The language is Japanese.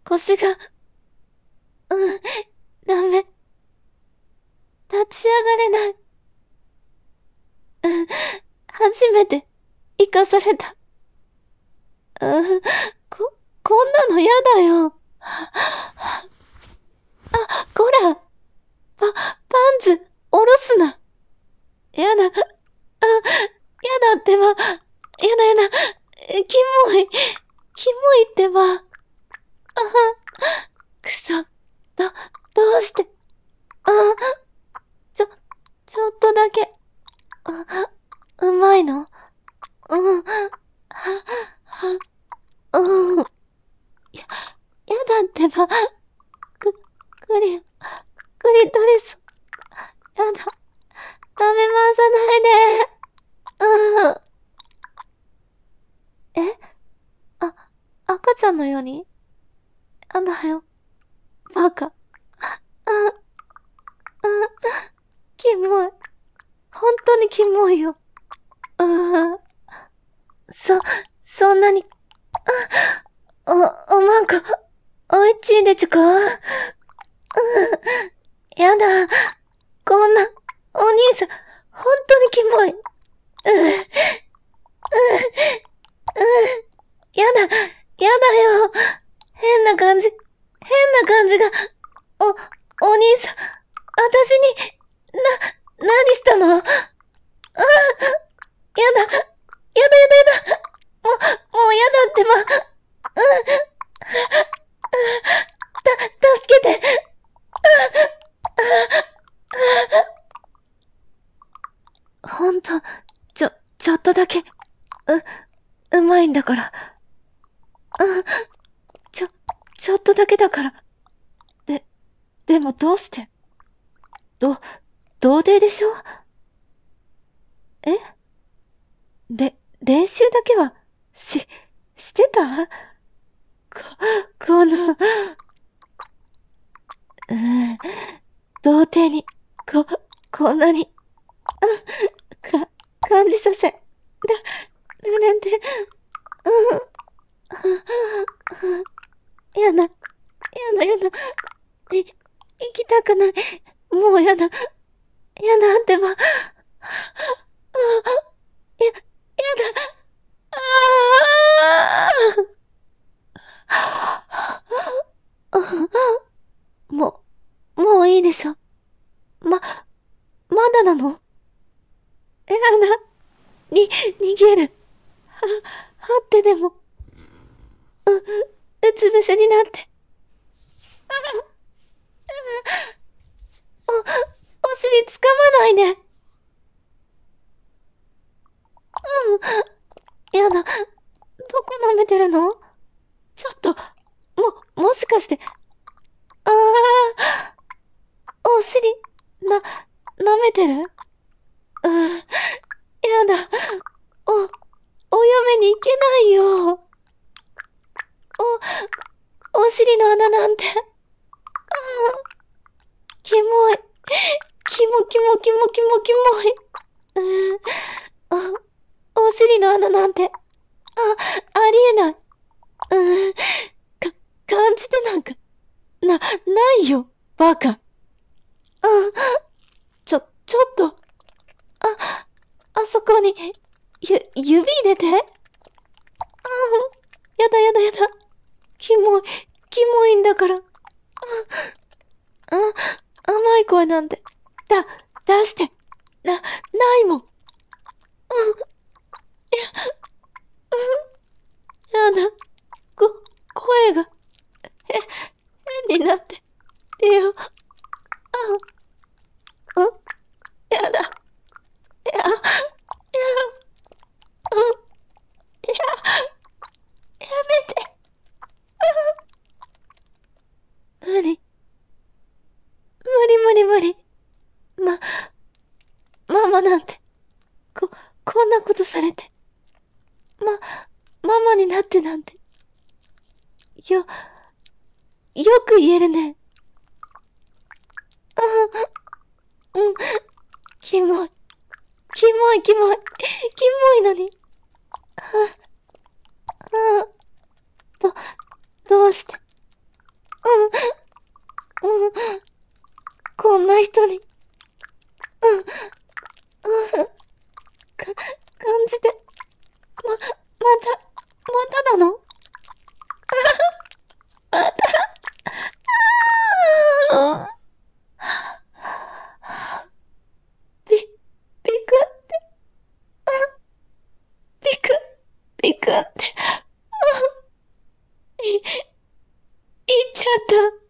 腰が、ダメ。立ち上がれない。初めて、生かされた。こんなのやだよ。こら、パンツ、下ろすな。やだ、やだってば、やだ、キモいってば。くそ、どうして、ちょっとだけ、うまいの？やだってば、クリトリス、やだ、舐め回さないで。え赤ちゃんのように？やだよ。バカ。キモい。本当にキモいよ。そんなに、おまんこ、おいちいでちゅか？やだ。こんな、お兄さん、本当にキモい。やだよ。変な感じが、お兄さん、私に、何したの？やだ。もうやだってば。助けて。ほんと、ちょっとだけ、うまいんだから。ちょっとだけだから。でもどうして？童貞でしょ？え？練習だけは、してた？この、童貞に、こんなに、感じさせ、られて、やだ。行きたくない。もうやだってば。やだ。もういいでしょ。まだなの？やだ。逃げる。はってでも、うつ伏せになって。お尻つかまないで。やだ。どこ舐めてるの？ちょっと、もしかして、お尻、舐めてる？やだ。お嫁に行けないよ。お尻の穴なんて。キモい。キモい。お尻の穴なんて、ありえない。感じてなんか、ないよ、バカ。ちょっと、あそこに、指入れて。やだ。キモいんだから。甘い声なんて、出して。ないもん。やだ。声が、変になって。よ。やだ。やめて。無理。無理。ママなんて、こんなことされて。ママになってなんて。よく言えるね。キモい。キモいのに。どうして。 んな人に、感じて、またなの？また、び、びくって、びくって、いっちゃった。